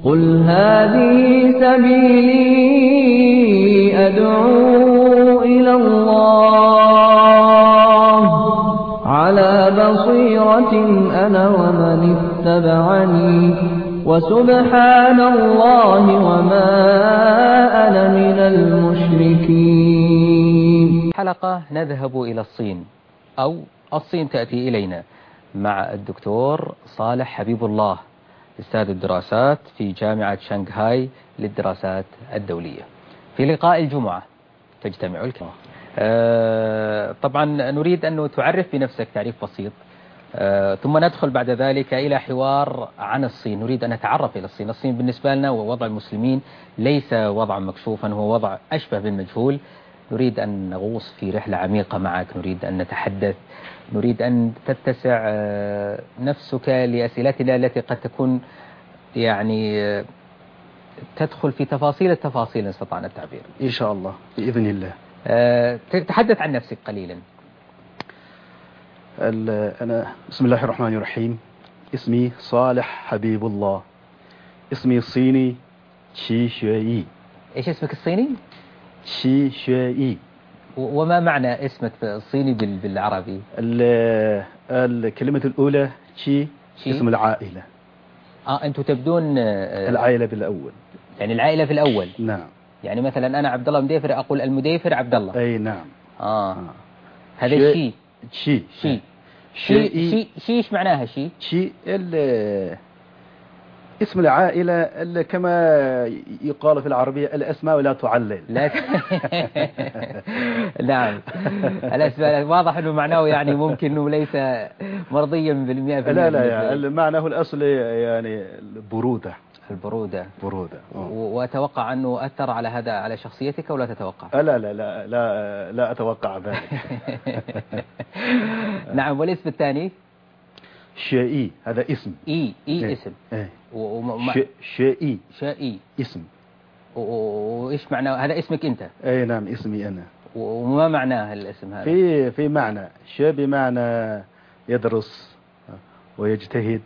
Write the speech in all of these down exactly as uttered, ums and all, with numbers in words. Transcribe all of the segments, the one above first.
قل هذه سبيلي أدعو إلى الله على بصيرة أنا ومن اتبعني وسبحان الله وما أنا من المشركين. حلقة نذهب إلى الصين، أو الصين تأتي إلينا، مع الدكتور صالح حبيب الله، أستاذ الدراسات في جامعة شنغهاي للدراسات الدولية. في لقاء الجمعة تجتمع الكلمة. أه طبعا نريد أن تعرف بنفسك تعريف بسيط، أه ثم ندخل بعد ذلك إلى حوار عن الصين. نريد أن نتعرف إلى الصين. الصين بالنسبة لنا ووضع المسلمين ليس وضعا مكشوفا، هو وضع أشبه بالمجهول. نريد أن نغوص في رحلة عميقة معك، نريد أن نتحدث، نريد أن تتسع نفسك لأسئلتنا التي قد تكون يعني تدخل في تفاصيل التفاصيل إن استطعنا التعبير. إن شاء الله بإذن الله. تحدث عن نفسك قليلا. أنا بسم الله الرحمن الرحيم. اسمي صالح حبيب الله. اسمي الصيني شي شوي. إيش اسمك الصيني؟ شي شوي. وما معنى اسمك الصيني بالعربي؟ الكلمة الأولى شي, شي اسم العائلة. آه أنتم تبدون آه العائلة بالأول، يعني العائلة في الأول. نعم. يعني مثلا أنا عبد الله مديفر أقول المديفر عبد الله. أي نعم. آه, آه. هذا شي شي شي شي شي شي إيش معناها شي؟ شي اسم العائلة اللي كما يقال في العربية الأسماء لا تعلل. لا نعم، الأسماء واضح أنه معناه يعني ممكن أنه ليس مرضيا بالمئة بالمئة. لا لا يعني المعنى الأصلي يعني البرودة. البرودة برودة. وأتوقع أنه أثر على هذا على شخصيتك ولا تتوقع؟ لا لا لا لا لا أتوقع ذلك. نعم. والاسم الثاني؟ شائي. هذا اسم. إي إي إيه. اسم. إيه. وما... شائي. شائي اسم. وإيش معناه؟ هذا اسمك أنت؟ أي نعم اسمي أنا. وما معناه الاسم هذا؟ في في معنى شا بمعنى يدرس ويجتهد.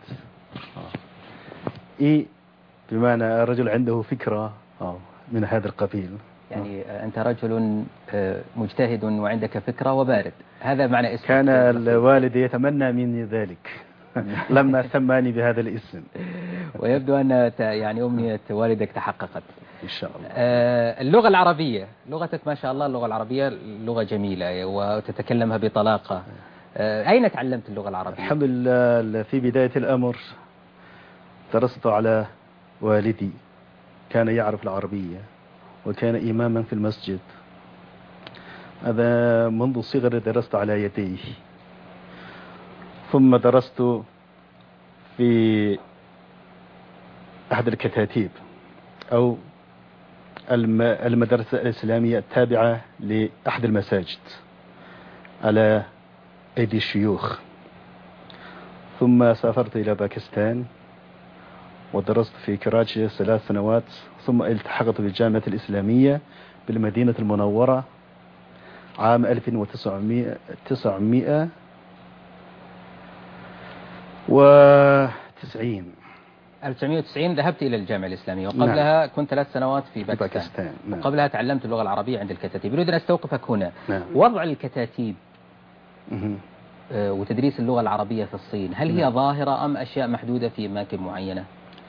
إي بمعنى رجل عنده فكرة من هذا القبيل. يعني أنت رجل مجتهد وعندك فكرة وبارد، هذا معنى اسمك. كان الوالد يتمنى مني ذلك لما سماني بهذا الاسم. ويبدو أن يعني أمنية والدك تحققت إن شاء الله. اللغة العربية، لغتك ما شاء الله اللغة العربية لغة جميلة وتتكلمها بطلاقة. أين تعلمت اللغة العربية؟ الحمد لله في بداية الأمر درست على والدي، كان يعرف العربية وكان إماما في المسجد. هذا منذ صغري درست على يديه، ثم درست في أحد الكتاتيب أو المدرسة الإسلامية التابعة لأحد المساجد على أيدي الشيوخ. ثم سافرت إلى باكستان ودرست في كراچي ثلاث سنوات، ثم التحقت بالجامعة الإسلامية بالمدينة المنورة عام ألف وتسعمائة وتسعين. ألف وتسعمائة وتسعين ذهبت إلى الجامعة الإسلامية، وقبلها نعم. كنت ثلاث سنوات في باكستان, باكستان. نعم. وقبلها تعلمت اللغة العربية عند الكتاتيب. أريد أن أستوقفك هنا. نعم. وضع الكتاتيب مه. وتدريس اللغة العربية في الصين، هل هي نعم. ظاهرة أم أشياء محدودة في أماكن معينة؟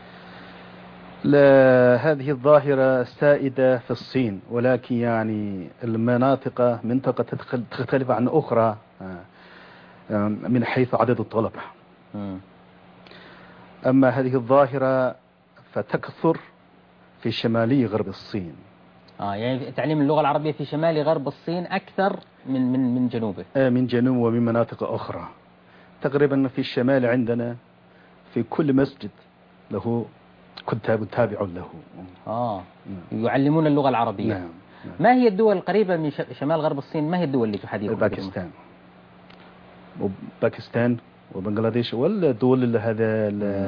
لا، هذه الظاهرة سائدة في الصين، ولكن يعني المناطق منطقة تختلف عن أخرى من حيث عدد الطلبة. م. أما هذه الظاهرة فتكثر في شمالي غرب الصين. آه يعني تعليم اللغة العربية في شمال غرب الصين أكثر من من من جنوبه. آه من جنوب ومن مناطق أخرى. تقريبا في الشمال عندنا في كل مسجد له كتاب تابع له. آه يعلمون اللغة العربية. نعم. نعم. ما هي الدول القريبة من شمال غرب الصين؟ ما هي الدول اللي تحديكم؟ باكستان وباكستان وبنغلاديش والدول هذا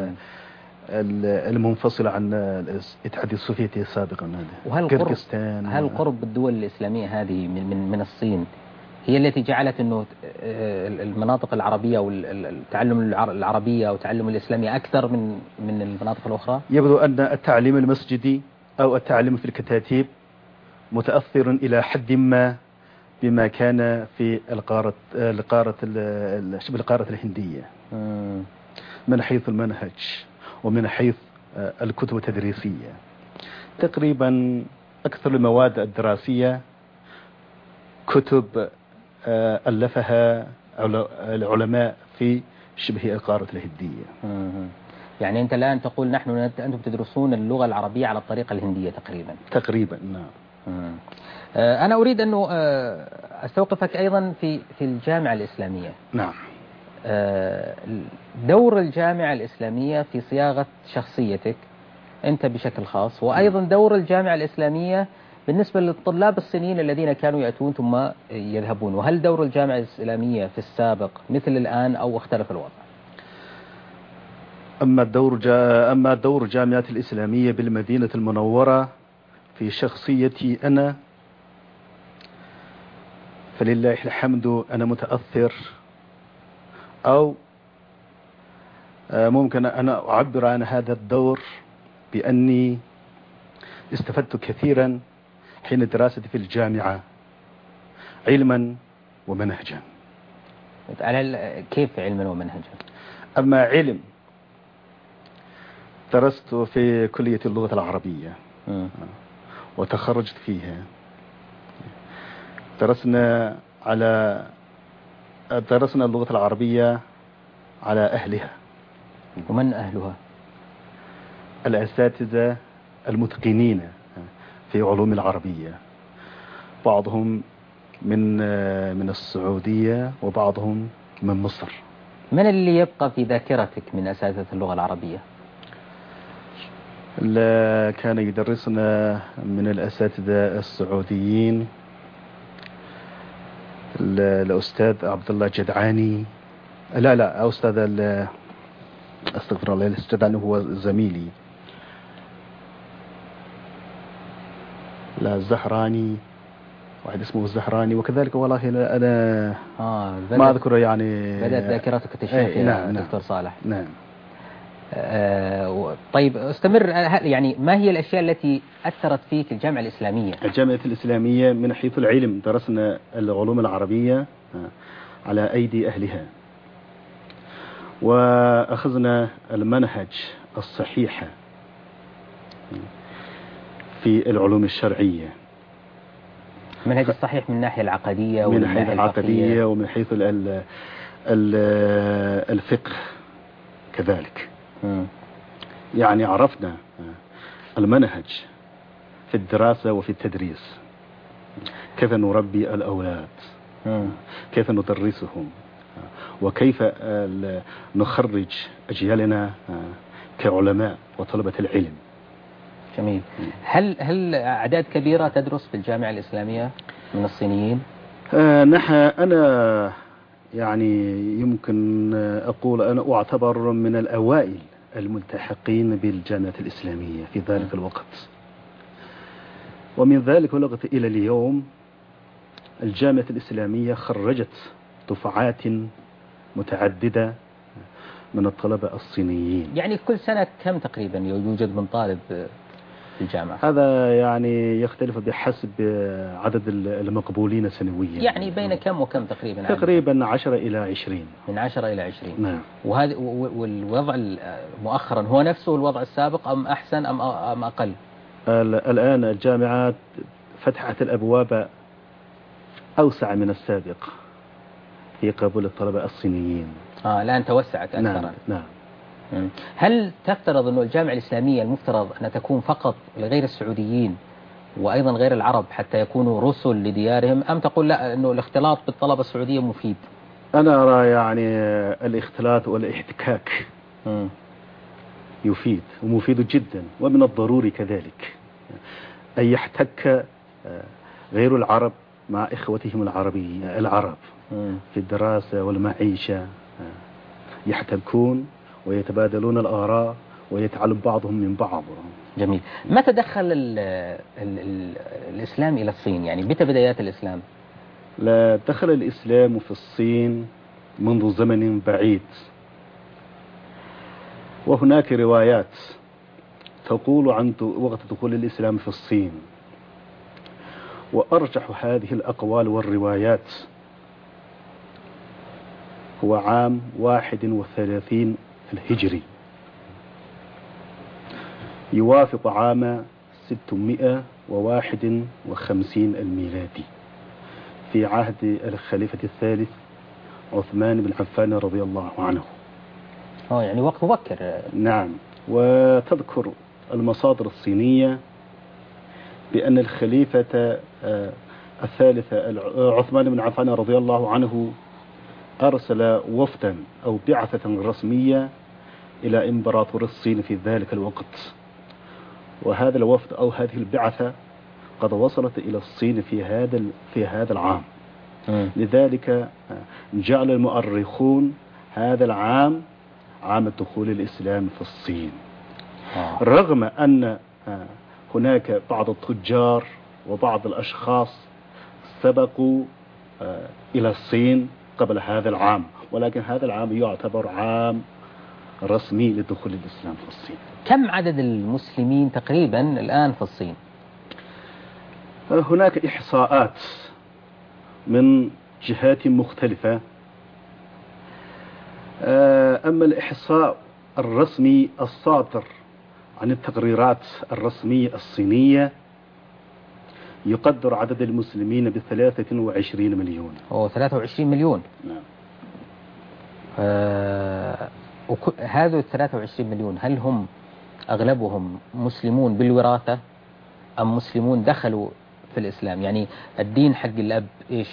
المنفصلة عن الاتحاد السوفيتي سابقا. وهل قرب هل قرب الدول الإسلامية هذه من من من الصين هي التي جعلت أنه المناطق العربية والتعلم العربية وتعلم الإسلامية أكثر من من المناطق الأخرى؟ يبدو أن التعليم المسجدي أو التعليم في الكتاتيب متأثر إلى حد ما بما كان في القارة القارة شبه القارة الهندية من حيث المنهج ومن حيث الكتب التدريسية. تقريبا أكثر المواد الدراسية كتب ألفها العلماء في شبه القارة الهندية. يعني أنت الآن تقول نحن أنتم تدرسون اللغة العربية على الطريقة الهندية تقريبا. تقريبا نعم. أنا أريد أنه أستوقفك أيضا في في الجامعة الإسلامية. نعم. دور الجامعة الإسلامية في صياغة شخصيتك أنت بشكل خاص، وأيضا دور الجامعة الإسلامية بالنسبة للطلاب الصينيين الذين كانوا يأتون ثم يذهبون، وهل دور الجامعة الإسلامية في السابق مثل الآن أو اختلف الوضع؟ أما الدور جا أما دور الجامعة الإسلامية بالمدينة المنورة في شخصيتي أنا، فلله الحمد أنا متأثر، أو ممكن أنا أعبر عن هذا الدور بأني استفدت كثيرا حين دراستي في الجامعة علما ومنهجا. على كيف علما ومنهجا؟ أما علم درست في كلية اللغة العربية م. وتخرجت فيها. درسنا على درسنا اللغة العربية على أهلها. ومن أهلها؟ الأساتذة المتقنين في علوم العربية، بعضهم من من السعودية وبعضهم من مصر. من اللي يبقى في ذاكرتك من أساتذة اللغة العربية؟ لا، كان يدرسنا من الأساتذة السعوديين الأستاذ عبد الله جدعاني، لا لا أستاذ استغفر الله الأستاذ عنه هو زميلي، لا الزهراني، واحد اسمه الزهراني، وكذلك والله أنا آه ما أذكر يعني. بدأت ذاكرتك تشيخ يا نعم دكتور نعم صالح. نعم. آه طيب استمر، يعني ما هي الأشياء التي أثرت فيك الجامعة الإسلامية؟ الجامعة الإسلامية من حيث العلم درسنا العلوم العربية على أيدي أهلها، وأخذنا المنهج الصحيح في العلوم الشرعية. المنهج الصحيح من الناحية العقدية من حيث العقدية ومن حيث ال ال الفقه كذلك. م. يعني عرفنا المنهج في الدراسة وفي التدريس، كيف نربي الأولاد، م. كيف ندرسهم، وكيف نخرج أجيالنا كعلماء وطلبة العلم. جميل. هل هل أعداد كبيرة تدرس في الجامعة الإسلامية من الصينيين؟ آه نحن أنا يعني يمكن أقول أنا أعتبر من الأوائل الملتحقين بالجامعة الإسلامية في ذلك الوقت، ومن ذلك الوقت إلى اليوم الجامعة الإسلامية خرجت دفعات متعددة من الطلبة الصينيين. يعني كل سنة كم تقريبا يوجد من طالب في الجامعة؟ هذا يعني يختلف بحسب عدد المقبولين سنويا. يعني بين كم وكم تقريبا؟ تقريبا عشرة إلى عشرين. من عشرة إلى عشرين. نعم. وهذا والوضع مؤخرا هو نفسه الوضع السابق أم أحسن أم أم أقل؟ الآن الجامعات فتحت الأبواب أوسع من السابق في قبول الطلبة الصينيين. آه الآن توسعت أكثر. نعم نعم. هل تفترض أن الجامعة الإسلامية المفترض أن تكون فقط لغير السعوديين وأيضا غير العرب حتى يكونوا رسل لديارهم، أم تقول لا أنه الاختلاط بالطلبة السعودية مفيد؟ أنا أرى يعني الاختلاط والاحتكاك م. يفيد ومفيد جدا، ومن الضروري كذلك أن يحتك غير العرب مع إخوتهم العربي العرب م. في الدراسة والمعيشة، يحتكون ويتبادلون الآراء ويتعلم بعضهم من بعض. جميل. متى دخل ال ال ال الإسلام إلى الصين؟ يعني متى بدايات الإسلام؟ لا دخل الإسلام في الصين منذ زمن بعيد، وهناك روايات تقول عن وقت دخول الإسلام في الصين، وأرجح هذه الأقوال والروايات هو عام واحد وثلاثين الهجري، يوافق عام ستمائة وواحد وخمسين الميلادي، في عهد الخليفة الثالث عثمان بن عفان رضي الله عنه. اه يعني وقت مبكر. نعم. وتذكر المصادر الصينية بأن الخليفة الثالث عثمان بن عفان رضي الله عنه أرسل وفدا أو بعثة رسمية إلى إمبراطور الصين في ذلك الوقت، وهذا الوفد أو هذه البعثة قد وصلت إلى الصين في هذا في هذا العام. م. لذلك جعل المؤرخون هذا العام عام دخول الإسلام في الصين، آه. رغم أن هناك بعض التجار وبعض الأشخاص سبقوا إلى الصين قبل هذا العام، ولكن هذا العام يعتبر عام رسمي لدخول الإسلام في الصين. كم عدد المسلمين تقريبا الآن في الصين؟ هناك إحصاءات من جهات مختلفة، أما الإحصاء الرسمي الصادر عن التقريرات الرسمية الصينية يقدر عدد المسلمين بثلاثة وعشرين مليون. أو ثلاثة وعشرين مليون. نعم. آه هذا الثلاثة وعشرين مليون هل هم أغلبهم مسلمون بالوراثة أم مسلمون دخلوا في الإسلام؟ يعني الدين حق الأب إيش؟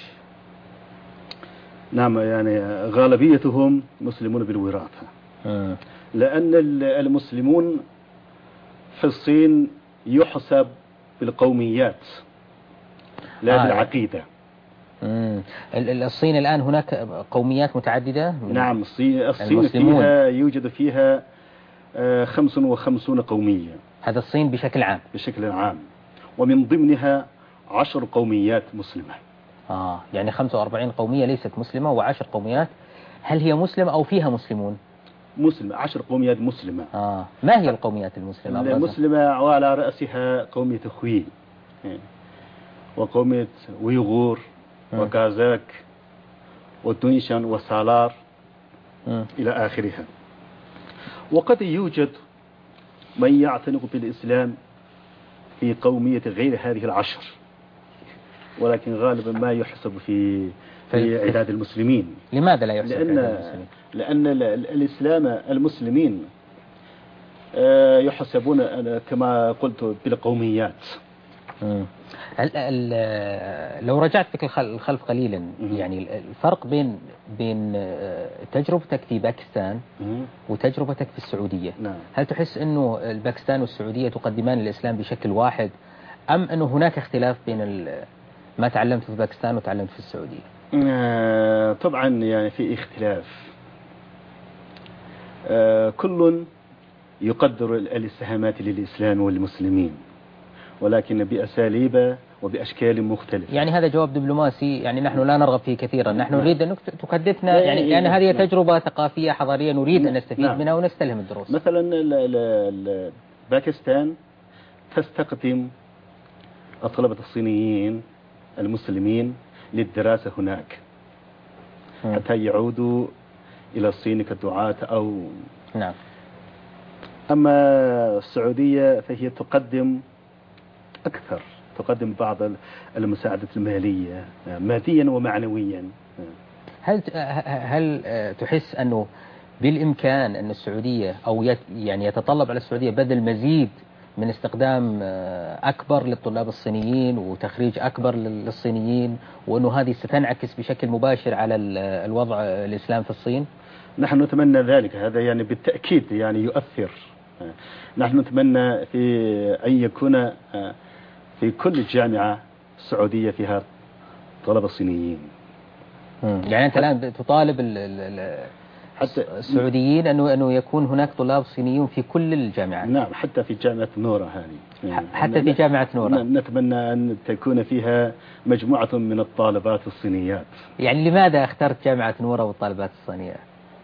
نعم، يعني غالبيتهم مسلمون بالوراثة. م. لأن المسلمون في الصين يحسب بالقوميات لا آه. بالعقيدة. مم. الصين الآن هناك قوميات متعددة؟ نعم، الصين فيها يوجد فيها خمس وخمسون قومية. هذا الصين بشكل عام؟ بشكل عام، ومن ضمنها عشر قوميات مسلمة. آه يعني خمسة وأربعين قومية ليست مسلمة وعشر قوميات. هل هي مسلمة أو فيها مسلمون؟ مسلمة، عشر قوميات مسلمة. آه ما هي القوميات المسلمة؟ المسلمة وعلى رأسها قومية خوي، وقومية ويغور وكازاك وتونشان وسالار م. إلى آخرها. وقد يوجد من يعتنق بالإسلام في قومية غير هذه العشر، ولكن غالبا ما يحسب في في عداد المسلمين. لماذا لا يحسب في لأن عداد المسلمين؟ لأن الإسلام المسلمين يحسبون كما قلت بالقوميات. م. لو رجعت بك الخلف قليلا، يعني الفرق بين بين تجربتك في باكستان وتجربتك في السعودية، نعم. هل تحس أنه الباكستان والسعودية تقدمان الإسلام بشكل واحد، أم أنه هناك اختلاف بين ما تعلمت في باكستان وتعلمت في السعودية؟ آه طبعا يعني في اختلاف. آه كل يقدر الاتهامات للإسلام والمسلمين، ولكن بأساليب وبأشكال مختلفة. يعني هذا جواب دبلوماسي، يعني نحن لا نرغب فيه كثيرا، نحن نريد أن تحدثنا، يعني لأن هذه تجربة ثقافية حضارية نريد أن نستفيد نعم. منها ونستلهم الدروس. مثلا باكستان تستخدم الطلبة الصينيين المسلمين للدراسة هناك م. حتى يعودوا إلى الصين كدعاة أو نعم. أما السعودية فهي تقدم أكثر، تقدم بعض المساعدة المالية ماديا ومعنويا. هل هل تحس أنه بالإمكان أن السعودية أو يعني يتطلب على السعودية بذل مزيد من استخدام أكبر للطلاب الصينيين وتخريج أكبر للصينيين، وأنه هذه ستنعكس بشكل مباشر على الوضع الإسلام في الصين؟ نحن نتمنى ذلك، هذا يعني بالتأكيد يعني يؤثر. نحن نتمنى في أن يكون في كل جامعة سعودية فيها طلبة صينيين. يعني أنت الآن تطالب حتى السعوديين أنه أنه يكون هناك طلاب صينيون في كل الجامعات. نعم، حتى في جامعة نورة هذه يعني حتى في جامعة نورة نتمنى أن تكون فيها مجموعة من الطالبات الصينيات. يعني لماذا اخترت جامعة نورة والطالبات الصينية؟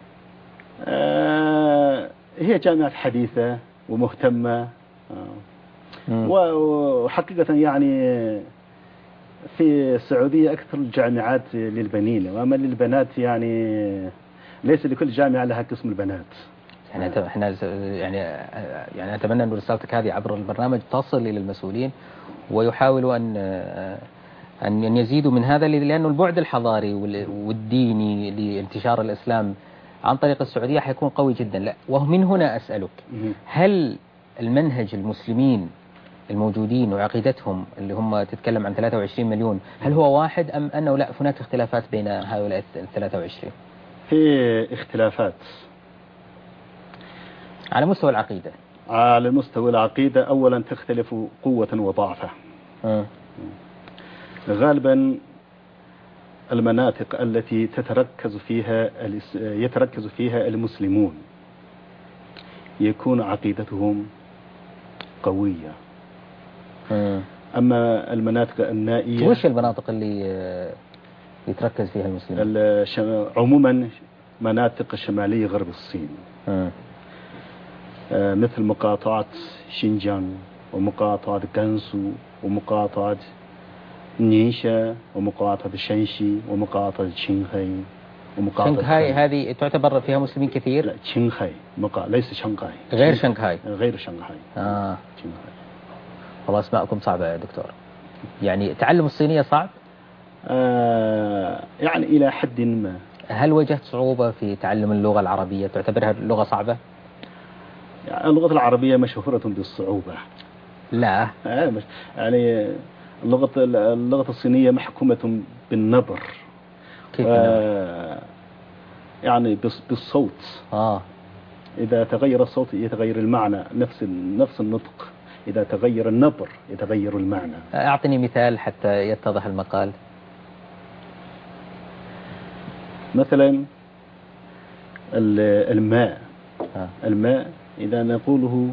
آه هي جامعة حديثة ومهتمة، آه وحقيقة يعني في السعودية أكثر الجامعات للبنين، وأما للبنات يعني ليس لكل جامعة لها قسم البنات. يعني احنا يعني يعني اتمنى ان رسالتك هذه عبر البرنامج تصل الى المسؤولين ويحاولوا ان ان يزيدوا من هذا، لانه البعد الحضاري والديني لانتشار الاسلام عن طريق السعوديه حيكون قوي جدا. لا، ومن هنا اسالك، هل المنهج المسلمين الموجودين وعقيدتهم اللي هم تتكلم عن ثلاثة وعشرين مليون هل هو واحد ام انه لا هناك اختلافات بين هؤلاء ال ثلاثة وعشرين؟ في اختلافات على مستوى العقيدة. على مستوى العقيدة أولا تختلف قوة وضعفة. م. غالبا المناطق التي تتركز فيها يتركز فيها المسلمون يكون عقيدتهم قوية. م. أما المناطق النائية، وش المناطق اللي يتركز فيها المسلمين؟ عموما مناطق شمالية غرب الصين، م. مثل مقاطعة شينجيانغ ومقاطعة غانسو ومقاطعة نينشا ومقاطعة شانشي ومقاطعة شنغهاي ومقاطعة شنغهاي. هذه تعتبر فيها مسلمين كثير؟ لا، شنغهاي مقا... ليس شنغهاي، غير شنغهاي. غير شنغهاي. آه. شنغهاي. والله اسماءكم صعبة يا دكتور. يعني تعلم الصينية صعب؟ آه يعني إلى حد ما. هل واجهت صعوبة في تعلم اللغة العربية؟ تعتبرها اللغة صعبة؟ يعني اللغة العربية مشهورة بالصعوبة. لا يعني اللغة اللغة الصينية محكومة بالنبر. كيف آه يعني بالصوت. آه. إذا تغير الصوت يتغير المعنى، نفس نفس النطق. إذا تغير النبر يتغير المعنى. أعطني مثال حتى يتضح المقال. مثلا الماء. آه. الماء إذا نقوله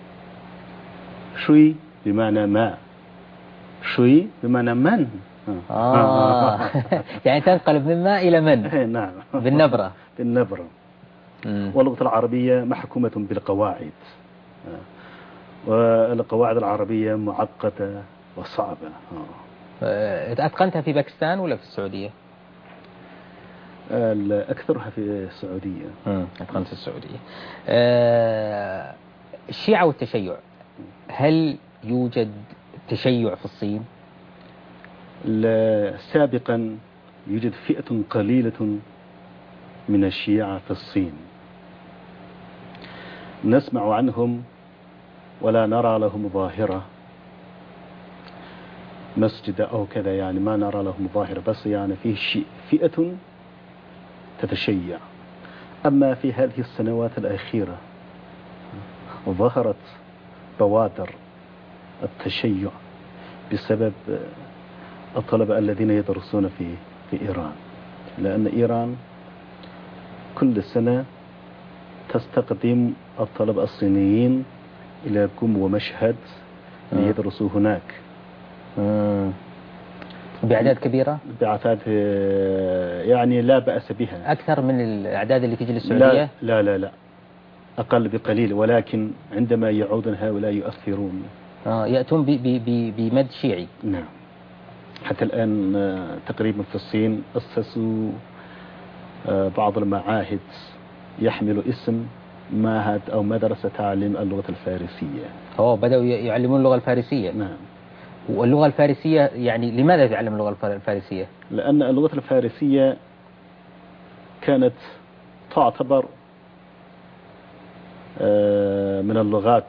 شوي بمعنى ماء، شوي بمعنى من. آه. يعني تنقلب من ماء إلى من. نعم، بالنبرة. بالنبرة. واللغة العربية محكومة بالقواعد، والقواعد العربية معقدة وصعبة. أتقنتها في باكستان ولا في السعودية؟ أكثرها في السعودية. أتقنت في السعودية. أه الشيعة والتشيع، هل يوجد تشيع في الصين؟ سابقا يوجد فئة قليلة من الشيعة في الصين، نسمع عنهم ولا نرى لهم ظاهرة مسجد أو كذا، يعني ما نرى لهم ظاهرة، بس يعني فيه فئة تتشيع. أما في هذه السنوات الأخيرة ظهرت بوادر التشيع بسبب الطلبة الذين يدرسون في في إيران، لأن إيران كل سنة تستقدم الطلبة الصينيين إلى قم ومشهد ليدرسوا هناك. مم. بأعداد كبيرة؟ بأعداد يعني لا بأس بها. أكثر من الأعداد اللي تجي للسعودية؟ لا لا لا, لا. أقل بقليل، ولكن عندما يعودون هؤلاء يؤثرون. آه يأتون بمد شيعي. نعم. حتى الآن تقريبا في الصين أسسوا بعض المعاهد يحمل اسم معهد أو مدرسة تعليم اللغة الفارسية. أوه، بدأوا يعلمون اللغة الفارسية. نعم. واللغة الفارسية يعني لماذا يتعلم اللغة الفارسية؟ لأن اللغة الفارسية كانت تعتبر من اللغات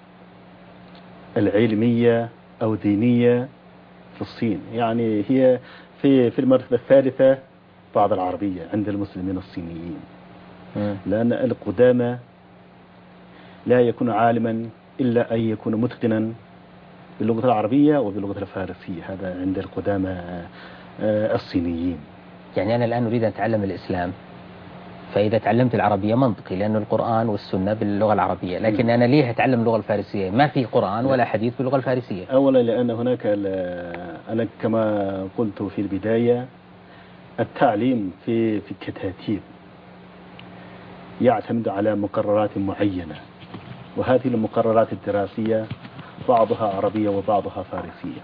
العلمية أو دينية في الصين، يعني هي في في المرتبة الثالثة بعد العربية عند المسلمين الصينيين. م. لأن القدامى لا يكون عالما إلا أن يكون متقنا باللغة العربية وباللغة الفارسية، هذا عند القدامى الصينيين. يعني أنا الآن أريد أن أتعلم الإسلام، فإذا تعلمت العربية منطقي، لأن القرآن والسنة باللغة العربية، لكن أنا ليه أتعلم اللغة الفارسية؟ ما في قرآن ولا حديث باللغة الفارسية. أولا لأن هناك أنا كما قلت في البداية التعليم في في الكتاتيب يعتمد على مقررات معينة، وهذه المقررات الدراسية بعضها عربية وبعضها فارسية.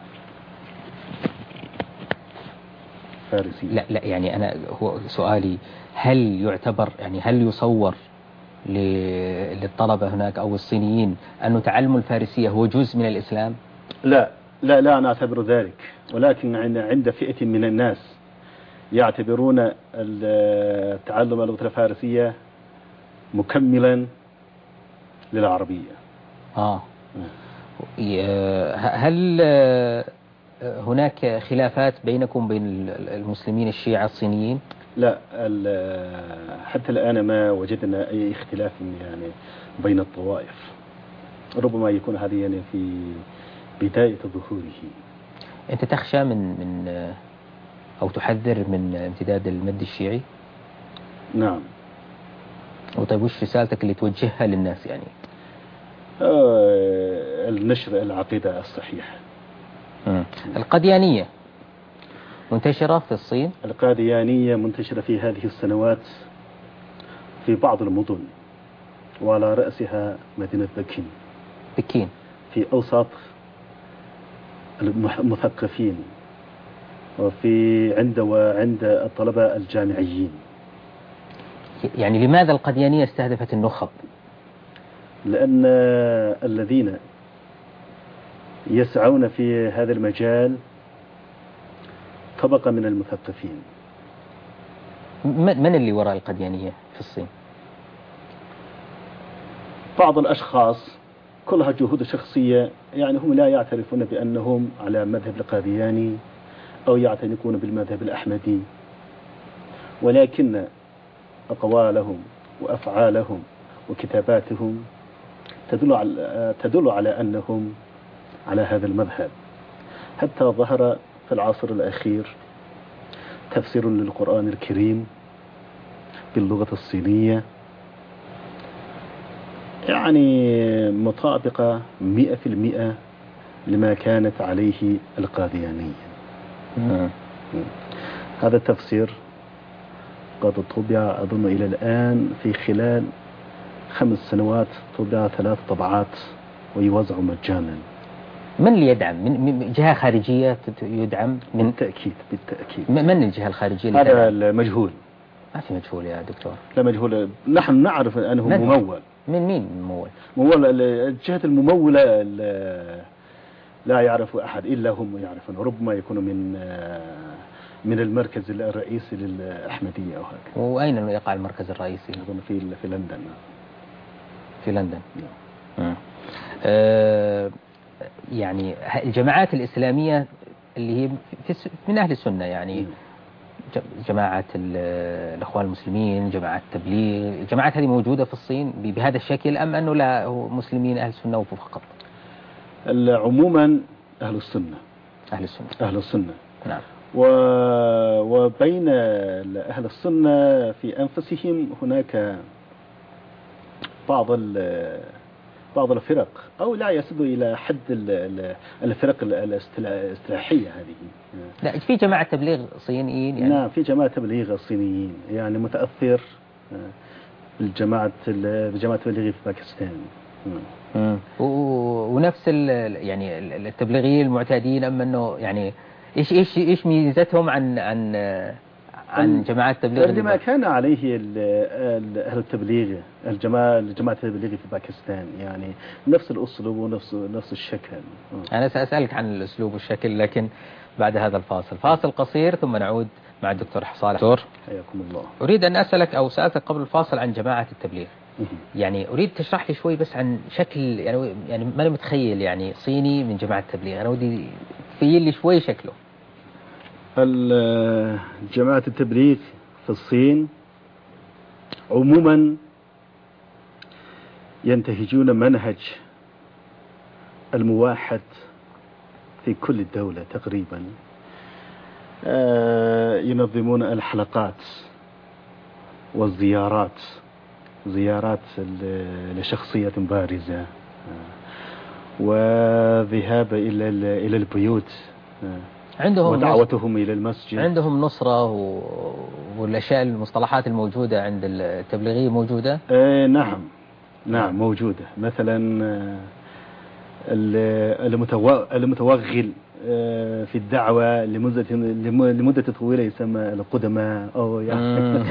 فارسية. لا لا يعني أنا هو سؤالي، هل يعتبر يعني هل يصور للطلبة هناك أو الصينيين أن تعلم الفارسية هو جزء من الإسلام؟ لا لا لا أنا أعتبر ذلك، ولكن عند فئة من الناس يعتبرون تعلم اللغة الفارسية مكملا للعربية. آه هل هناك خلافات بينكم بين المسلمين الشيعة الصينيين؟ لا حتى الآن ما وجدنا أي اختلاف يعني بين الطوائف، ربما يكون هذا يعني في بداية ظهوره. أنت تخشى من من أو تحذر من امتداد المد الشيعي؟ نعم. وطيب وش رسالتك اللي توجهها للناس يعني؟ آه النشر العقيدة الصحيحة. مم. القديانية منتشرة في الصين؟ القاديانية منتشرة في هذه السنوات في بعض المدن، وعلى رأسها مدينة بكين. بكين في أوسط المثقفين، وفي عند وعند الطلبة الجامعيين. يعني لماذا القديانية استهدفت النخب؟ لأن الذين يسعون في هذا المجال طبقة من المثقفين. من اللي وراء القديانية في الصين؟ بعض الأشخاص كلها جهود شخصية، يعني هم لا يعترفون بأنهم على مذهب القادياني أو يعتنقون بالمذهب الأحمدي، ولكن أقوالهم وأفعالهم وكتاباتهم تدل على تدل على أنهم على هذا المذهب. حتى ظهر في العصر الأخير تفسير للقرآن الكريم باللغة الصينية، يعني مطابقة مئة في المئة لما كانت عليه القاديانية. هذا التفسير قد طبع أظن إلى الآن في خلال خمس سنوات، طبع ثلاث طبعات ويوزع مجانا. من اللي يدعم؟ من جهة خارجية يدعم؟ من بالتأكيد بالتأكيد. من الجهة الخارجية اللي هذا المجهول. ما في مجهول يا دكتور. لا مجهول، نحن نعرف أنه ممول. من مين ممول؟ ممول الجهة الممولة لا يعرف أحد إلا هم يعرفون، ربما يكون من من المركز الرئيسي للأحمدية أو هكذا. وأين يقع المركز الرئيسي؟ أظن في في لندن. في لندن. نعم. أه يعني الجماعات الإسلامية اللي هي في من أهل السنة، يعني جماعة الأخوان المسلمين، جماعة التبليغ، الجماعات هذه موجودة في الصين بهذا الشكل أم أنه لا هو مسلمين أهل السنة فقط؟ عموما أهل السنة. أهل السنة. أهل السنة. نعم. و... وبين أهل السنة في أنفسهم هناك بعض ال... بعض الفرق، أو لا يصل إلى حد الفرق الاصطلاحية هذه. لا في جماعة تبليغ صينيين يعني. نعم في جماعة تبليغ الصينيين، يعني متأثر بالجماعة بجماعة التبليغ في باكستان. امم ونفس يعني التبليغيين المعتادين، أما أنه يعني إيش إيش إيش ميزتهم عن عن عن جماعات التبليغ؟ لما كان عليه أهل التبليغ الجماعة جماعة التبليغ في باكستان، يعني نفس الأسلوب ونفس نفس الشكل. أنا سأسألك عن الأسلوب والشكل، لكن بعد هذا الفاصل، فاصل قصير ثم نعود مع الدكتور صالح. دكتور حياكم الله. أريد أن أسألك أو سألتك قبل الفاصل عن جماعة التبليغ. يعني أريد تشرح لي شوي بس عن شكل، يعني يعني ما أنا متخيل يعني صيني من جماعة التبليغ، أنا ودي تخيل لي شوي شكله. جماعة التبليغ في الصين عموما ينتهجون منهج الموحد في كل الدولة تقريبا. ينظمون الحلقات والزيارات، زيارات لشخصية بارزة، وذهاب إلى إلى البيوت عندهم ودعوتهم إلى المسجد. عندهم نصرة و... والأشياء المصطلحات الموجودة عند التبليغية موجودة؟ آه نعم نعم موجودة. مثلا المتوغل في الدعوة لمدة لمدة طويلة يسمى القدماء أو يعني.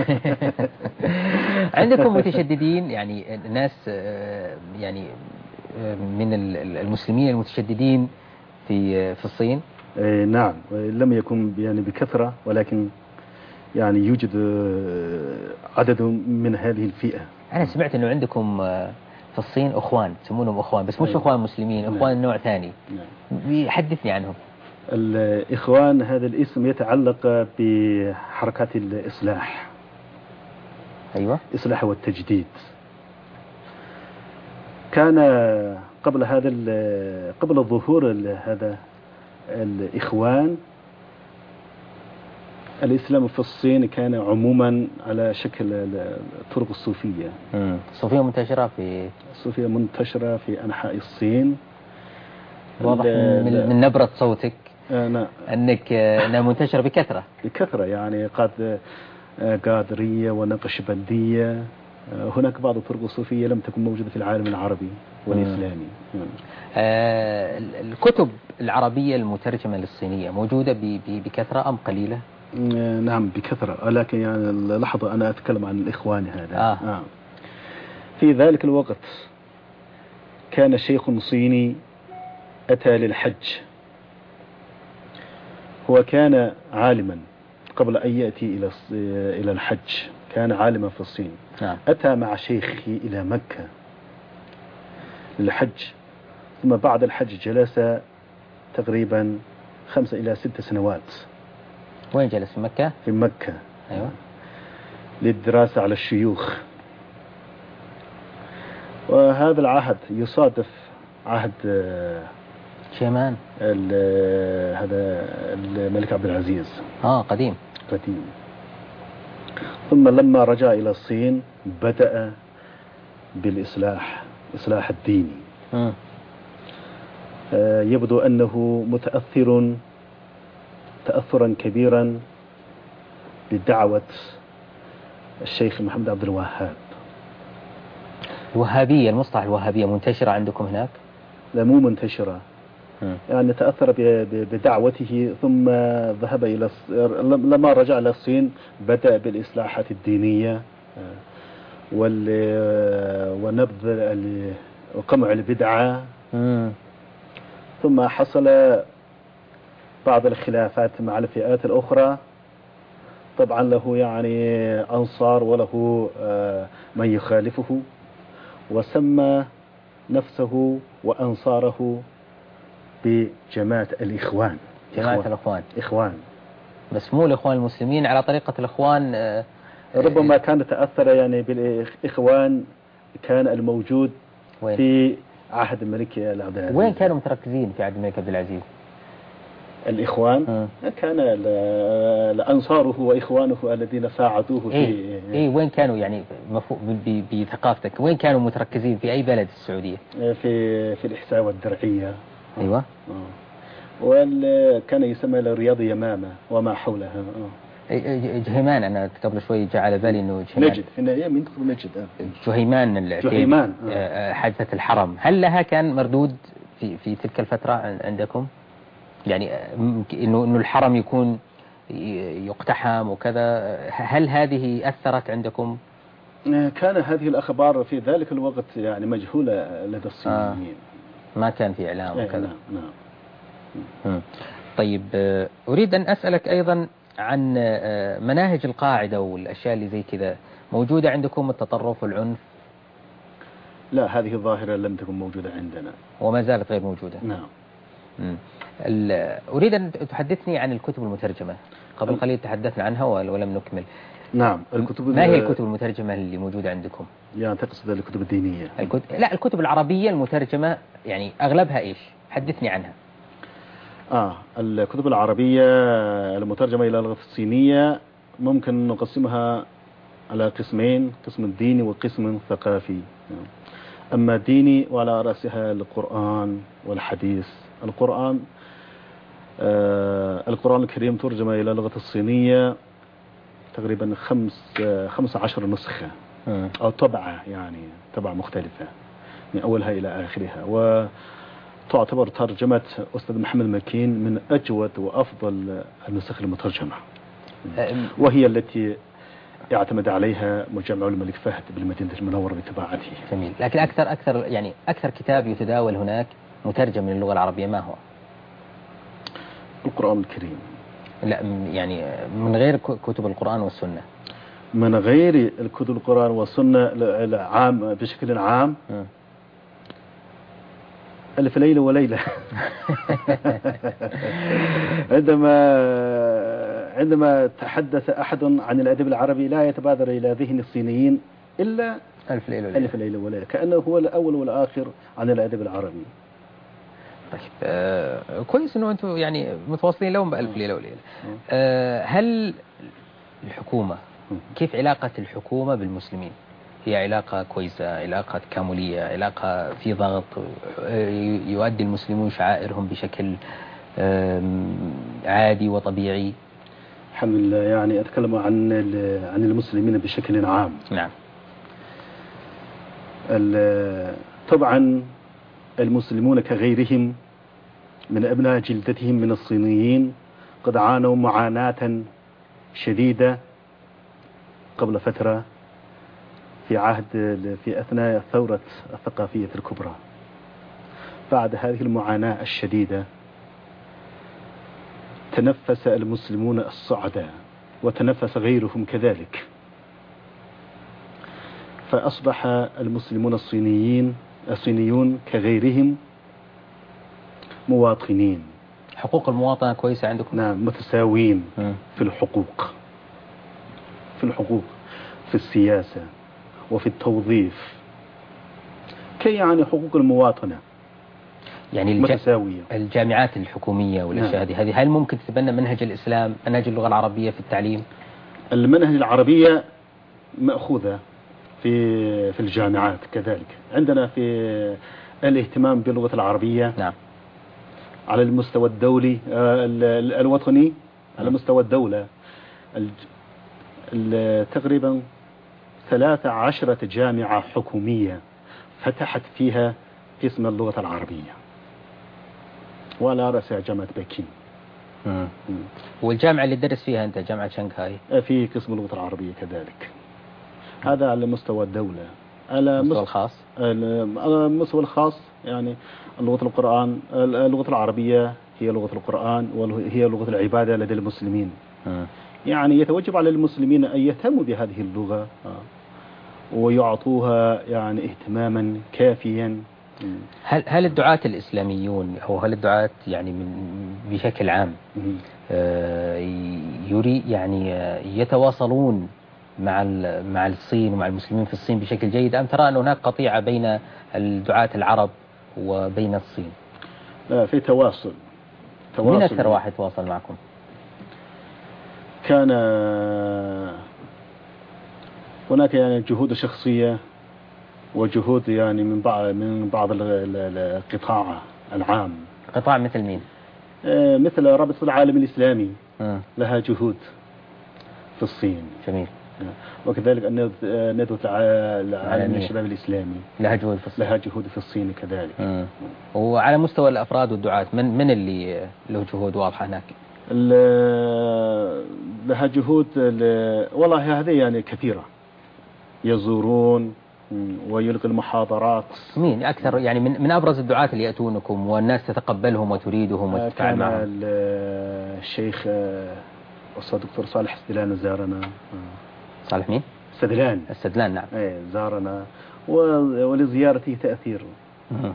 عندكم متشددين يعني ناس يعني من المسلمين المتشددين في في الصين؟ نعم، لم يكن يعني بكثرة، ولكن يعني يوجد عدد من هذه الفئة. أنا سمعت أنه عندكم في الصين أخوان تسمونهم أخوان، بس مش أيوة. أخوان مسلمين، أخوان نعم. نوع ثاني. نعم. حدثني عنهم. الإخوان هذا الاسم يتعلق بحركات الإصلاح. أيوة. إصلاح والتجديد. كان قبل هذا قبل الظهور هذا الإخوان، الإسلام في الصين كان عموما على شكل الطرق الصوفية. الصوفية منتشرة في الصوفية منتشرة في أنحاء الصين. واضح من, من نبرة صوتك أنا أنك أنها منتشرة بكثرة. بكثرة يعني قد قادرية ونقشبندية. هناك بعض الطرق الصوفية لم تكن موجودة في العالم العربي والإسلامي. آه الكتب العربية المترجمة للصينية موجودة بكثرة أم قليلة؟ نعم بكثرة، لكن يعني لحظة أنا أتكلم عن الإخوان هذا. آه. آه. في ذلك الوقت كان شيخ صيني أتى للحج. هو كان عالما قبل أن يأتي إلى إلى الحج، كان عالما في الصين. آه. أتى مع شيخه إلى مكة للحج، ثم بعد الحج جلس تقريبا خمسة إلى ست سنوات. وين جلس؟ في مكة؟ في مكة. أيوة. للدراسة على الشيوخ. وهذا العهد يصادف عهد شيمان هذا الملك عبد العزيز. آه قديم. قديم. ثم لما رجع إلى الصين بدأ بالإصلاح، إصلاح الديني. م. آه يبدو أنه متأثر تأثرا كبيرا بدعوة الشيخ محمد عبد الوهاب. الوهابية، المصطلح الوهابية منتشرة عندكم هناك؟ لا مو منتشرة. م. يعني تأثر بدعوته ثم ذهب إلى لما رجع إلى الصين بدأ بالإصلاحات الدينية ونبذ وقمع البدعة. م. ثم حصل بعض الخلافات مع الفئات الأخرى. طبعا له يعني أنصار وله من يخالفه، وسمى نفسه وأنصاره بجماعة الإخوان. جماعة إخوان. الإخوان إخوان، بس مو الإخوان المسلمين على طريقة الإخوان. ربما كان تأثر يعني بالإخوان كان الموجود وين؟ في عهد الملك عبد العزيز. وين كانوا متركزين في عهد الملك عبد العزيز؟ الإخوان م. كان لأنصاره وإخوانه الذين ساعدوه إيه؟ في إيه وين كانوا يعني بثقافتك وين كانوا متركزين في أي بلد السعودية؟ في في الإحساء والدرعية. أيوة. آه. وكان يسمى الرياض يمامة وما حولها. آه. جهيمان أنا قبل شوي جاء على بالي إنه جهيمان. نجد في الأيام من تقول نجد. جهيمان. جهيمان. آه. حادثة الحرم، هل لها كان مردود في في تلك الفترة عندكم؟ يعني إنه إنه الحرم يكون يقتحم وكذا، هل هذه أثرت عندكم؟ كان هذه الأخبار في ذلك الوقت يعني مجهولة لدى الصينيين. آه. ما كان في إعلام وكذا. نعم. نعم. طيب أريد أن أسألك أيضا عن مناهج القاعدة والأشياء اللي زي كذا، موجودة عندكم التطرف والعنف؟ لا، هذه الظاهرة لم تكن موجودة عندنا وما زالت غير موجودة. نعم. أريد أن تحدثني عن الكتب المترجمة. قبل قليل تحدثنا عنها ولم نكمل. نعم. الكتب ما هي الكتب المترجمة اللي موجودة عندكم؟ يعني تقصد الكتب الدينية؟ الكتب... لا، الكتب العربية المترجمة يعني أغلبها إيش؟ حدثني عنها. آه الكتب العربية المترجمة إلى اللغة الصينية ممكن نقسمها على قسمين، قسم ديني وقسم ثقافي. أما ديني وعلى رأسها القرآن والحديث. القرآن آه القرآن الكريم ترجم إلى اللغة الصينية تقريبا خمس آه خمس عشر نسخة أو طبعة، يعني طبعة مختلفة من أولها إلى آخرها، وتعتبر ترجمة أستاذ محمد مكين من أجود وأفضل النسخ المترجمة، وهي التي يعتمد عليها مجمع الملك فهد بالمدينة المنورة بطباعته. جميل. لكن أكثر أكثر يعني أكثر كتاب يتداول هناك مترجم من اللغة العربية ما هو؟ القرآن الكريم. لا يعني من غير كتب القرآن والسنة. من غير الكتب القرآن والسنة العام بشكل عام م. ألف ليلة وليلة. عندما عندما تحدث أحد عن الأدب العربي لا يتبادر إلى ذهن الصينيين إلا ألف ليلة وليلة، ألف ليلة وليلة، كأنه هو الأول والآخر عن الأدب العربي. طيب آه كويس إنه أنتم يعني متواصلين لهم بألف ليلة وليلة. آه هل الحكومة كيف علاقة الحكومة بالمسلمين؟ هي علاقة كويسة، علاقة تكاملية، علاقة في ضغط، يؤدي المسلمون شعائرهم بشكل عادي وطبيعي؟ الحمد لله. يعني أتكلم عن عن المسلمين بشكل عام. نعم. طبعا المسلمون كغيرهم من أبناء جلدتهم من الصينيين قد عانوا معاناة شديدة قبل فترة في عهد في أثناء الثورة الثقافية الكبرى. بعد هذه المعاناة الشديدة تنفس المسلمون الصعداء وتنفس غيرهم كذلك، فأصبح المسلمون الصينيين الصينيون كغيرهم مواطنين. حقوق المواطنة كويسة عندكم؟ نعم، متساوين م. في الحقوق في الحقوق في السياسة وفي التوظيف، كي يعني حقوق المواطنة يعني متساوية. الجامعات الحكومية والأشياء هذه هل ممكن تتبنى منهج الإسلام، منهج اللغة العربية في التعليم؟ المنهج العربية مأخوذة في في الجامعات كذلك. عندنا في الاهتمام باللغة العربية نعم على المستوى الدولي الوطني، على مستوى الدولة تقريبا ثلاث عشرة جامعة حكومية فتحت فيها قسم اللغة العربية، وعلى رأسها جامعة بكين. مم. والجامعة اللي درس فيها أنت جامعة شنغهاي في قسم اللغة العربية كذلك. هذا على مستوى الدولة. على المستوى الخاص، على المستوى الخاص يعني لغة القرآن، اللغة العربية هي لغة القرآن وهي لغة العبادة لدى المسلمين. مم. يعني يتوجب على المسلمين أن يهتموا بهذه اللغة ويعطوها يعني اهتماما كافيا. هل هل الدعاة الإسلاميون أو هل الدعاة يعني من بشكل عام آه يري يعني يتواصلون مع مع الصين ومع المسلمين في الصين بشكل جيد، أم ترى أن هناك قطيعة بين الدعاة العرب وبين الصين؟ لا، في تواصل. تواصل. من أكثر واحد تواصل معكم؟ كان هناك يعني جهود شخصية وجهود يعني من بعض من بعض القطاع العام. قطاع مثل مين؟ مثل رابطة العالم الإسلامي م. لها جهود في الصين. جميل. وكذلك ندوة العالم الشباب الإسلامي لها جهود في الصين. لها جهود في الصين كذلك. م. وعلى مستوى الأفراد والدعاة من من اللي له جهود واضحة هناك؟ لها جهود والله هذه يعني كثيرة، يزورون ويلقي المحاضرات. مين أكثر يعني من من أبرز الدعاة اللي يأتونكم والناس تتقبلهم وتريدهم وتتفاعل معهم؟ كان الشيخ أستاذ دكتور صالح السدلان زارنا. صالح مين؟ السدلان. السدلان نعم. ايه زارنا ولزيارته تأثير. نعم.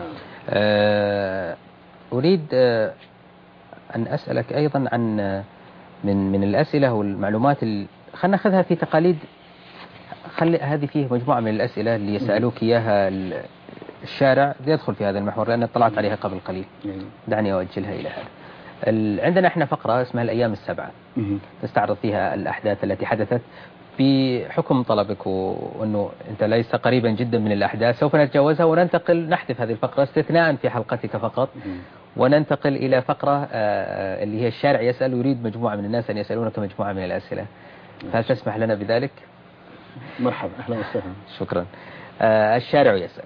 أه أريد أه أن أسألك أيضا عن من من الأسئلة والمعلومات ال... خلنا نأخذها في تقاليد. خلي هذه فيه مجموعة من الأسئلة اللي يسألوك إياها الشارع يدخل في هذا المحور لأن اطلعت عليها قبل قليل. دعني أوجلها إلى هذا. ال... عندنا إحنا فقرة اسمها الأيام السبعة تستعرض فيها الأحداث التي حدثت بحكم طلبك وأنه أنت ليس قريبا جدا من الأحداث سوف نتجاوزها وننتقل نحذف هذه الفقرة استثناء في حلقتك فقط، وننتقل إلى فقرة اللي هي الشارع يسأل، يريد مجموعة من الناس أن يسألونك مجموعة من الأسئلة، فهل تسمح لنا بذلك؟ مرحبا، أهلا وسهلا. شكرا. الشارع يسأل.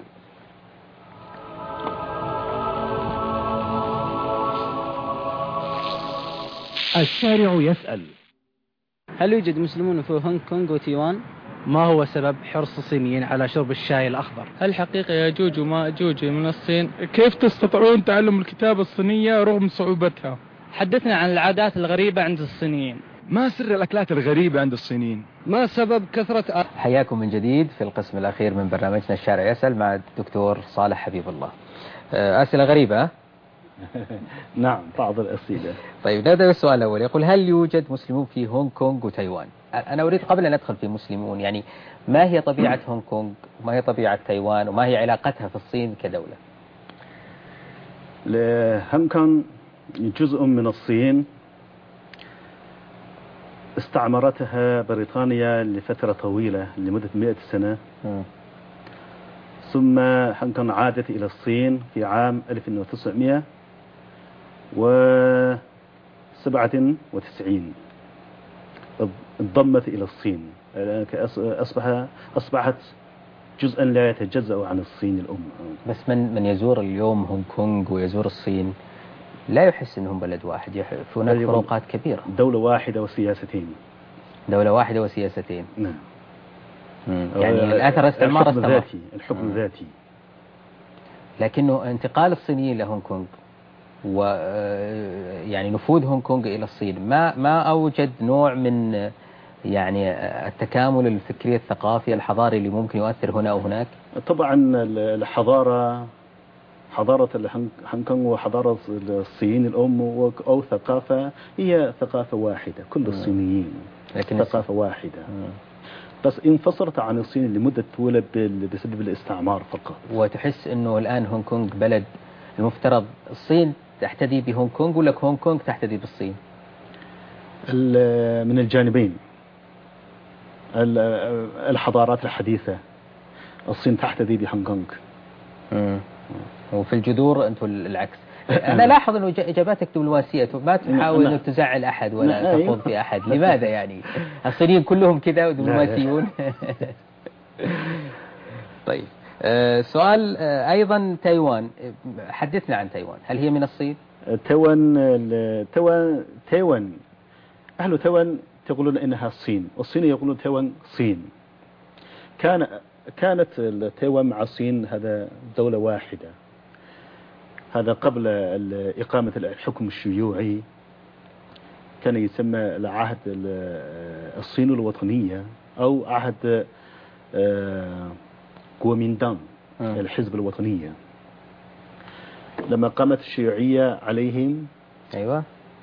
الشارع يسأل: هل يوجد مسلمون في هونغ كونغ وتايوان؟ ما هو سبب حرص الصينيين على شرب الشاي الأخضر؟ هل حقيقة يأجوج ومأجوج من الصين؟ كيف تستطيعون تعلم الكتابة الصينية رغم صعوبتها؟ حدثنا عن العادات الغريبة عند الصينيين. ما سر الأكلات الغريبة عند الصينيين؟ ما سبب كثرة؟ حياكم من جديد في القسم الأخير من برنامجنا الشارع يسأل مع الدكتور صالح حبيب الله. أسئلة غريبة. نعم، بعض الأسئلة. طيب نبدأ بالسؤال الأول، يقول: هل يوجد مسلمون في هونغ كونغ وتايوان؟ أنا أريد قبل أن ندخل في مسلمون، يعني ما هي طبيعة هونغ كونغ وما هي طبيعة تايوان وما هي علاقتها في الصين كدولة؟ هونغ كونغ جزء من الصين، استعمرتها بريطانيا لفترة طويلة لمدة مئة سنة. م. ثم هونغ كونغ عادت إلى الصين في عام ألف وتسعمئة وسبعة وتسعين، انضمت إلى الصين، أصبح أصبحت جزءا لا يتجزأ عن الصين الأم. بس من من يزور اليوم هونغ كونغ ويزور الصين لا يحس أنهم بلد واحد، هناك فروقات كبيرة. دولة واحدة وسياستين. دولة واحدة وسياستين. نعم. يعني الأثر استعمار الحكم ذاتي، الحكم ذاتي. لكنه انتقال الصينيين لهونغ كونغ و يعني نفوذ هونغ كونغ إلى الصين ما ما أوجد نوع من يعني التكامل الفكري الثقافي الحضاري اللي ممكن يؤثر هنا أو هناك؟ طبعا الحضارة، حضارة هونغ كونغ وحضارة الصين الأم أو ثقافة هي ثقافة واحدة، كل الصينيين لكن ثقافة واحدة. مم. بس انفصلت عن الصين لمدة طويلة بسبب الاستعمار فقط. وتحس أنه الآن هونغ كونغ بلد المفترض الصين تحتدي بهونغ كونغ ولا هونغ كونغ تحتدي بالصين؟ من الجانبين. الحضارات الحديثة الصين تحتدي بهونغ كونغ. امم وفي الجذور أنتم العكس. أنا لاحظ أنه إجاباتك دبلوماسية، ما تحاول أنك تزعل أحد ولا تخوض في أحد. لماذا يعني؟ الصينيين كلهم كذا ودبلوماسيون. طيب أه سؤال أه أيضا تايوان، حدثنا عن تايوان، هل هي من الصين؟ تايوان تايوان تايوان أهل تايوان يقولون إنها الصين، والصين يقولون تايوان صين. كان كانت تايوان مع الصين هذا دولة واحدة، هذا قبل إقامة الحكم الشيوعي، كان يسمى العهد الصين الوطنية أو عهد كوميندان، الحزب الوطنية. لما قامت الشيوعية عليهم أيوة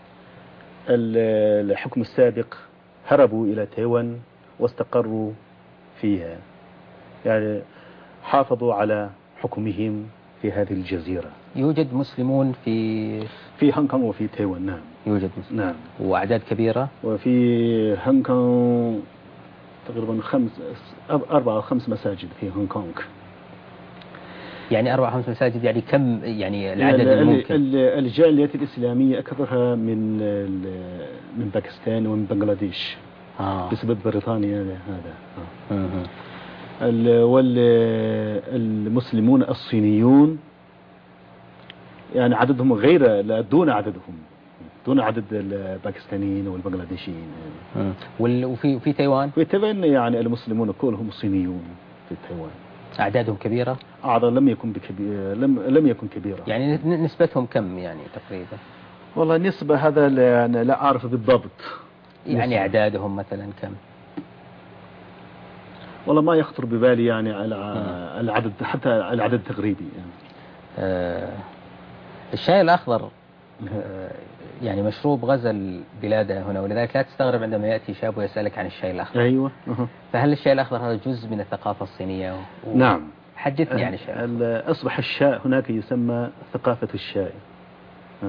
الحكم السابق هربوا إلى تايوان واستقروا فيها، يعني حافظوا على حكمهم في هذه الجزيرة. يوجد مسلمون في في هونغ كونغ وفي تايوان. نعم يوجد مسلمون. نعم، وأعداد كبيرة. وفي هونغ كونغ تقريبا خمس أربعة أو خمس مساجد في هونغ كونغ. يعني أربعة خمس مساجد، يعني كم يعني العدد الممكن؟ الجالية الإسلامية أكثرها من من باكستان ومن بنغلاديش. آه. بسبب بريطانيا هذا. آه. والمسلمون الصينيون يعني عددهم غير دون عددهم دون عدد الباكستانيين والبنغلاديشيين. وفي في تايوان؟ في تايوان يعني المسلمون كلهم صينيون في تايوان. أعدادهم كبيرة؟ أعداد لم يكن بكبير لم لم يكن كبيرة. يعني نسبتهم كم يعني تقريبا؟ والله نسبة هذا لا, لا أعرف بالضبط. يعني نسبة. أعدادهم مثلا كم؟ والله ما يخطر ببالي يعني على العدد، حتى العدد التقريبي يعني. آه الشاي الأخضر آه يعني مشروب غزل بلاده هنا، ولذلك لا تستغرب عندما يأتي شاب ويسألك عن الشاي الأخضر. أيوة. فهل الشاي الأخضر هذا جزء من الثقافة الصينية؟ و... نعم. حدثني عن الشاي. أصبح الشاي هناك يسمى ثقافة الشاي.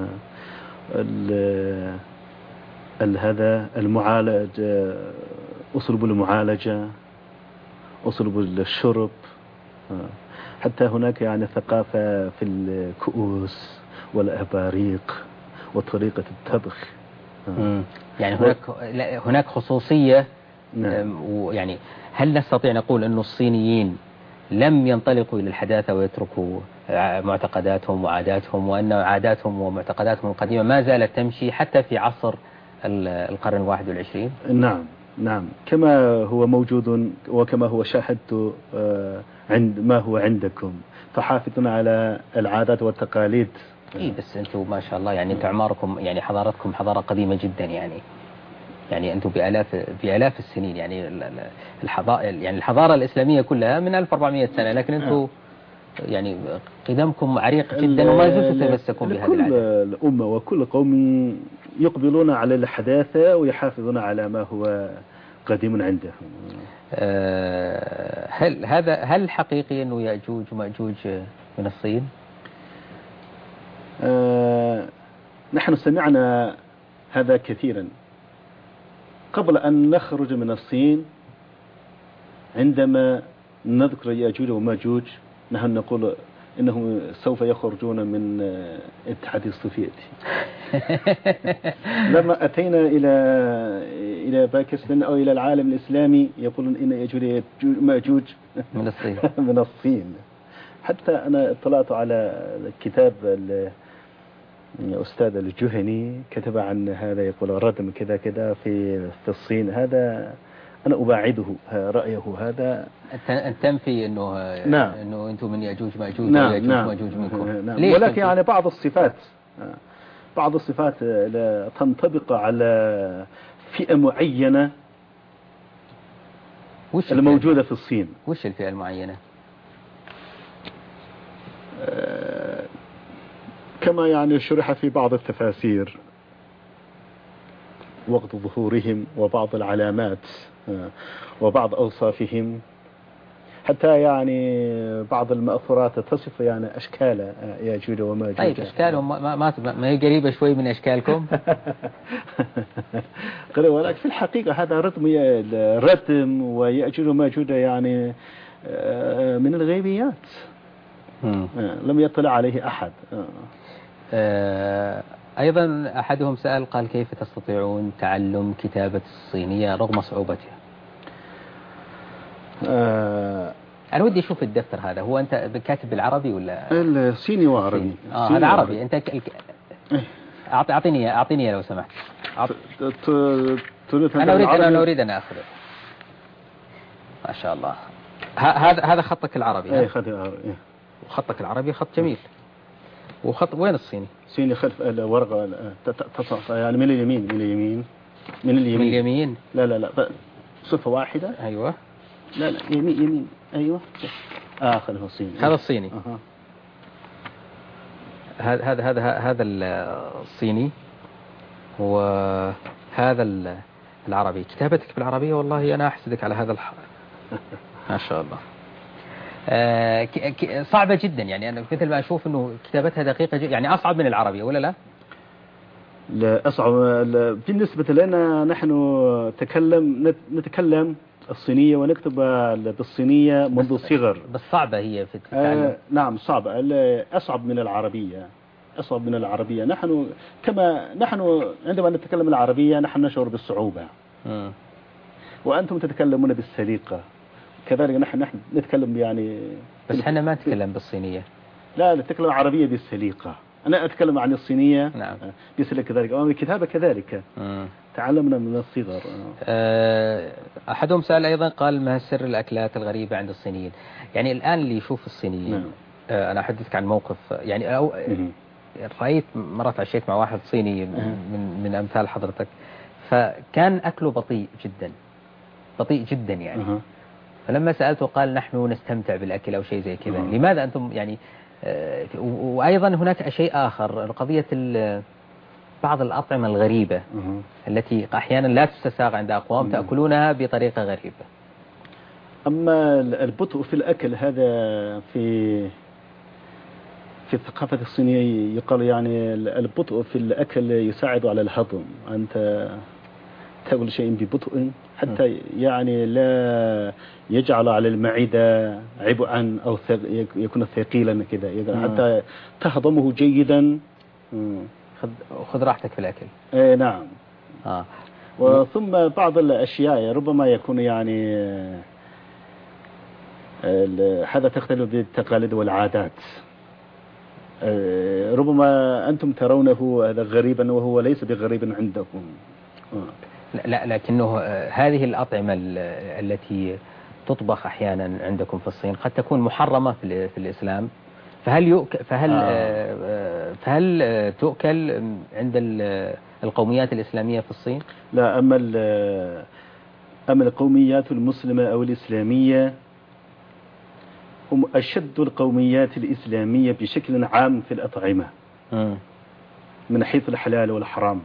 ال هذا المعالج أسلوب المعالجة، أسلوب الشرب، حتى هناك يعني ثقافة في الكؤوس والأباريق وطريقة الطبخ. يعني هناك هناك خصوصية. نعم. ويعني هل نستطيع نقول أن الصينيين لم ينطلقوا إلى الحداثة ويتركوا معتقداتهم وعاداتهم، وأن عاداتهم ومعتقداتهم القديمة ما زالت تمشي حتى في عصر القرن الواحد والعشرين؟ نعم نعم، كما هو موجود وكما هو شاهدت عند ما هو عندكم، فحافظون على العادات والتقاليد. إيه بس أنتم ما شاء الله يعني أنتم أعماركم يعني حضارتكم حضارة قديمة جدا، يعني يعني أنتم بآلاف بآلاف السنين، يعني الحضارة يعني الحضارة الإسلامية كلها من ألف وأربعمائة سنة، لكن أنتم يعني قدمكم عريق جدا وما زلتم تتمسكون بهذه العادات. كل الأمة وكل قوم يقبلون على الحداثة ويحافظون على ما هو قديم عندهم. أه هل هذا هل حقيقي أنه يأجوج ومأجوج من الصين؟ أه نحن سمعنا هذا كثيرا قبل أن نخرج من الصين. عندما نذكر يأجوج ومأجوج نحن نقول إنهم سوف يخرجون من الاتحاد السوفيتي. لما أتينا إلى إلى باكستان أو إلى العالم الإسلامي يقولون إن يأجوج ومأجوج من الصين. من الصين. حتى أنا اطلعت على كتاب الأستاذ الجهني كتب عن هذا، يقول ردم كذا كذا في في الصين. هذا أنا أباعده رأيه هذا. أنت تنفي إنه نعم. إنه أنتم من يأجوج مأجوج نعم ويأجوج نعم مأجوج منكم. نعم. ولكن يعني بعض الصفات بعض الصفات لا تنطبق على فئة معينة وش الموجودة في الصين. وش الفئة المعينة؟ آه كما يعني شرح في بعض التفاسير وقت ظهورهم وبعض العلامات وبعض أوصافهم، حتى يعني بعض المأثورات تصف يعني أشكال يأجوج وماجوج. طيب أشكالهم ما ما ما هي قريبة شوي من أشكالكم؟ ولكن في الحقيقة هذا رتم رتم ويأجوج وماجوج يعني من الغيبيات لم يطلع عليه أحد. آه أيضا أحدهم سأل قال كيف تستطيعون تعلم كتابة الصينية رغم صعوبتها؟ آه أنا ودي أشوف الدفتر هذا، هو أنت كاتب بالعربي ولا؟ الصيني وعربي. آه هذا عربي. أنت ك... أعطيني أعطيني لو سمحت. أعط... أنا أريد أنا أريد أن أخذه. ما شاء الله. هذا هذا خطك العربي. إيه خطي العربي. خطك العربي خط جميل. وخط وين الصيني؟ الصيني خلف الورقة تصف يعني من اليمين من اليمين من اليمين من اليمين. لا لا لا صفة واحدة. أيوة. لا لا يمين يمين أيوة. آه خلفه الصيني. هذا الصيني. أه. هذا هذا هذا هذا الصيني وهذا العربي. كتابتك بالعربية والله أنا أحسدك على هذا الح... ما شاء الله. آه صعبة جدا، يعني أنا مثل ما أشوف أنه كتابتها دقيقة جدا، يعني أصعب من العربية ولا لا؟ لا أصعب. بالنسبة لنا نحن نتكلم نتكلم الصينية ونكتب بالصينية منذ الصغر. بس صعبة هي في التعلم. آه نعم صعبة، أصعب من العربية أصعب من العربية. نحن كما نحن عندما نتكلم العربية نحن نشعر بالصعوبة. م. وأنتم تتكلمون بالسليقة، كذلك نحن نحن نتكلم يعني. بس احنا ما نتكلم بالصينية. لا نتكلم عربية بالسليقة. أنا أتكلم عن الصينية. نعم. بالسليقة كذلك، والكتابة كذلك. م. تعلمنا من الصغر. أه أحدهم سأل أيضا قال ما سر الأكلات الغريبة عند الصينيين؟ يعني الآن اللي يشوف الصينيين. نعم. أه أنا أحدثك عن موقف يعني أو م. رأيت مرة تعشيت مع واحد صيني من من أمثال حضرتك، فكان أكله بطيء جدا بطيء جدا يعني. م. فلما سألته قال نحن نستمتع بالأكل أو شيء زي كذا. م. لماذا أنتم يعني أه وأيضا هناك شيء آخر، قضية بعض الأطعمة الغريبة م. التي أحيانا لا تستساغ عند أقوام م. تأكلونها بطريقة غريبة. أما البطء في الأكل هذا في في الثقافة الصينية يقال يعني البطء في الأكل يساعد على الهضم. أنت تأكل شيء ببطء حتى يعني لا يجعل على المعدة عبئا أو يكون ثقيلا كذا، حتى تهضمه جيدا. خذ راحتك في الأكل. اي نعم. آه. وثم بعض الأشياء ربما يكون يعني هذا تختلف بالتقاليد والعادات. ربما أنتم ترونه هذا غريبا وهو ليس بغريب عندكم. لا لكنه هذه الأطعمة التي تطبخ أحيانا عندكم في الصين قد تكون محرمة في, في الإسلام، فهل يؤك فهل آه. فهل تؤكل عند القوميات الإسلامية في الصين؟ لا، أما أما القوميات المسلمة أو الإسلامية هم أشد القوميات الإسلامية بشكل عام في الأطعمة م. من حيث الحلال والحرام.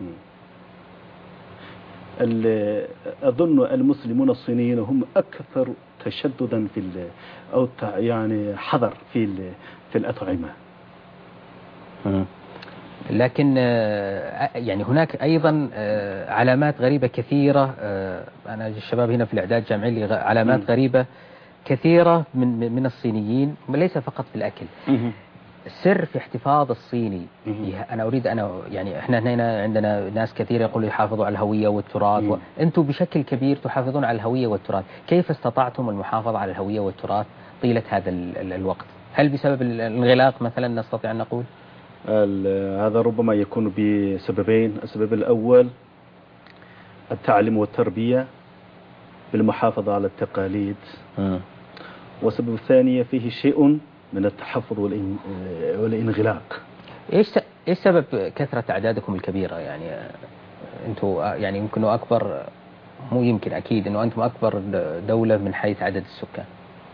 أظن المسلمون الصينيين هم أكثر تشددا في أو يعني حذر في في الأطعمة. م. لكن يعني هناك أيضا علامات غريبة كثيرة. أنا الشباب هنا في الإعداد جامعين لي علامات م. غريبة كثيرة من من الصينيين، ليس فقط في الأكل. السر في احتفاظ الصيني، أنا أريد أنا يعني إحنا هنا عندنا ناس كثير يقولوا يحافظوا على الهوية والتراث، وأنتم بشكل كبير تحافظون على الهوية والتراث. كيف استطعتم المحافظة على الهوية والتراث طيلة هذا الوقت؟ هل بسبب الانغلاق مثلا نستطيع أن نقول؟ هذا ربما يكون بسببين. السبب الأول التعليم والتربية بالمحافظة على التقاليد، والسبب الثاني فيه شيء من التحفظ والانغلاق. ايش ايش سبب كثرة أعدادكم الكبيرة؟ يعني انتم يعني يمكن أكبر، مو يمكن أكيد أنه أنتم أكبر دولة من حيث عدد السكان،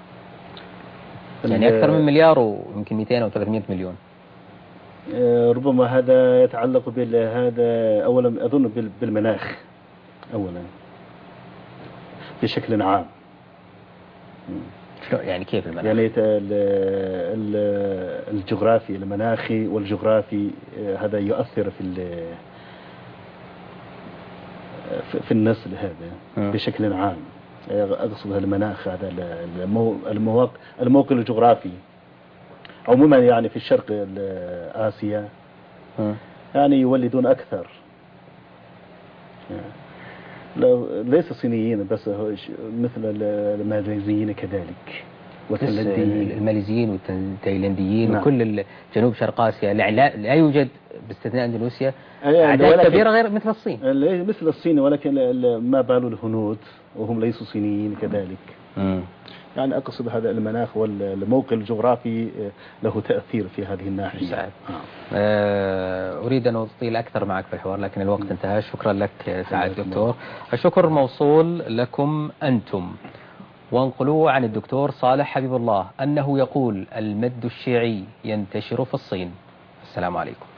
يعني أكثر من مليار ويمكن مئتين أو ثلاثمئة مليون. ربما هذا يتعلق بهذا أولا، أظن بالمناخ أولا بشكل عام. يعني كيف المناخ؟ يعني الجغرافي المناخي والجغرافي هذا يؤثر في في النسل هذا بشكل عام. أقصد المناخ هذا المواقع الموقع الجغرافي عموما، يعني في الشرق آسيا يعني يولدون أكثر. ليس صينيين بس، مثل الماليزيين كذلك والتايلانديين. الماليزيين والتايلانديين نعم. وكل جنوب شرق آسيا لا, لا يوجد باستثناء اندونيسيا أعداد كبيرة غير مثل الصين. مثل الصين، ولكن ما بال الهنود وهم ليسوا صينيين كذلك. م. يعني أقصد هذا المناخ والموقع الجغرافي له تأثير في هذه الناحية. آه أريد أن أطيل أكثر معك في الحوار لكن الوقت انتهى. شكرا لك سعادة الدكتور. الشكر موصول لكم أنتم. وانقلوا عن الدكتور صالح حبيب الله أنه يقول المد الشيعي ينتشر في الصين. السلام عليكم.